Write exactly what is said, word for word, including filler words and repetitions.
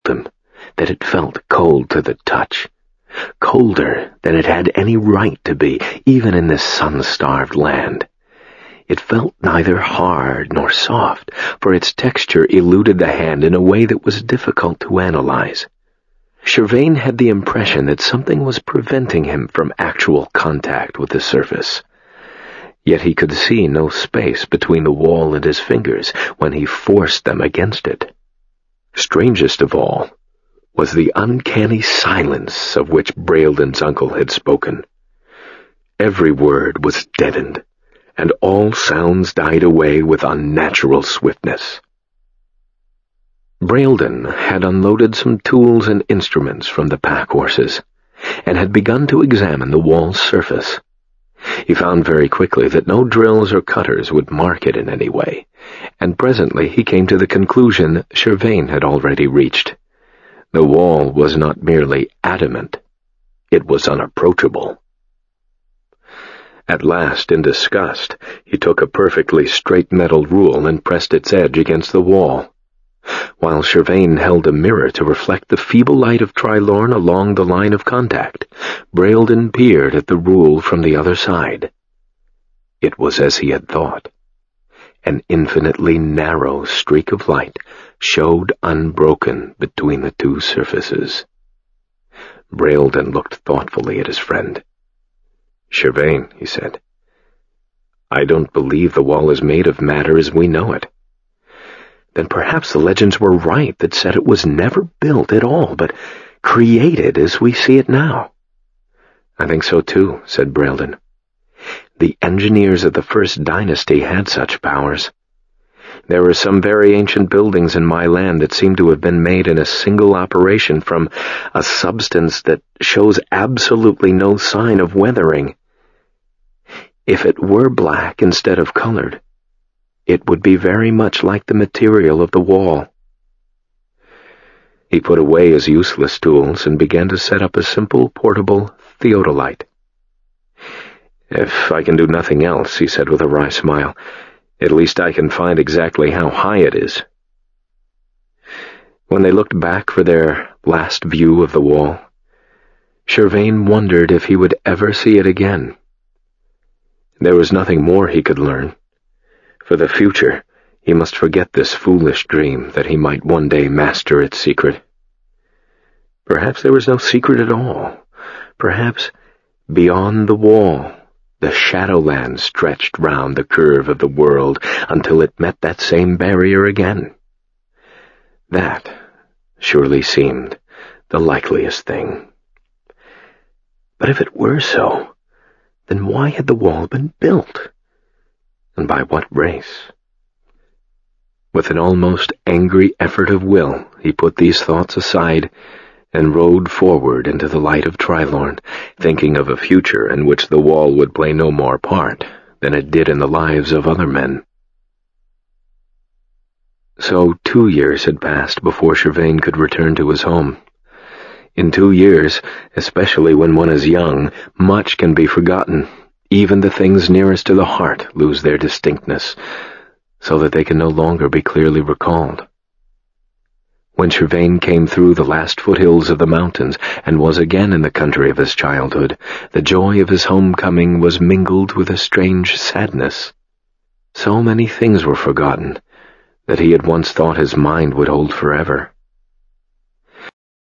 them, that it felt cold to the touch, colder than it had any right to be, even in this sun-starved land. It felt neither hard nor soft, for its texture eluded the hand in a way that was difficult to analyze. Shervain had the impression that something was preventing him from actual contact with the surface. Yet he could see no space between the wall and his fingers when he forced them against it. Strangest of all was the uncanny silence of which Braildon's uncle had spoken. Every word was deadened, and all sounds died away with unnatural swiftness. Braildon had unloaded some tools and instruments from the pack horses, and had begun to examine the wall's surface. He found very quickly that no drills or cutters would mark it in any way, and presently he came to the conclusion Shervain had already reached. The wall was not merely adamant, it was unapproachable. At last, in disgust, he took a perfectly straight metal rule and pressed its edge against the wall, while Shervain held a mirror to reflect the feeble light of Trilorn along the line of contact. Braildon peered at the rule from the other side. It was as he had thought. An infinitely narrow streak of light showed unbroken between the two surfaces. Braildon looked thoughtfully at his friend. "Shervain," he said, "I don't believe the wall is made of matter as we know it." Then perhaps the legends were right that said it was never built at all, but created as we see it now. "I think so too," said Braildon. "The engineers of the first dynasty had such powers. There are some very ancient buildings in my land that seem to have been made in a single operation from a substance that shows absolutely no sign of weathering. If it were black instead of colored, it would be very much like the material of the wall." He put away his useless tools and began to set up a simple, portable theodolite. "If I can do nothing else," he said with a wry smile, "at least I can find exactly how high it is." When they looked back for their last view of the wall, Shervain wondered if he would ever see it again. There was nothing more he could learn. For the future, he must forget this foolish dream that he might one day master its secret. Perhaps there was no secret at all. Perhaps beyond the wall, the Shadowland stretched round the curve of the world until it met that same barrier again. That surely seemed the likeliest thing. But if it were so, then why had the wall been built? And by what race? With an almost angry effort of will, he put these thoughts aside and rode forward into the light of Trilorn, thinking of a future in which the wall would play no more part than it did in the lives of other men. So two years had passed before Shervain could return to his home. In two years, especially when one is young, much can be forgotten. Even the things nearest to the heart lose their distinctness, so that they can no longer be clearly recalled. When Shervain came through the last foothills of the mountains and was again in the country of his childhood, the joy of his homecoming was mingled with a strange sadness. So many things were forgotten that he had once thought his mind would hold forever.